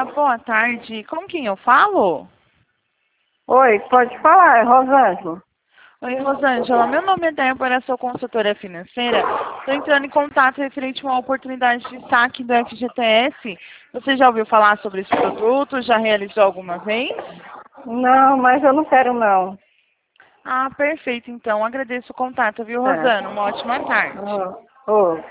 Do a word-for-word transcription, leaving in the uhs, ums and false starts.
dia, boa tarde. Com quem eu falo? Oi, pode falar, é Rosângela. Oi, Rosângela. Meu nome é Débora, sou consultora financeira. Estou entrando em contato referente a uma oportunidade de saque do F G T S. Você já ouviu falar sobre esse produto? Já realizou alguma vez? Não, mas eu não quero não. Ah, perfeito. Então, agradeço o contato, viu, É. Rosana? Uma ótima tarde. Oh, oh.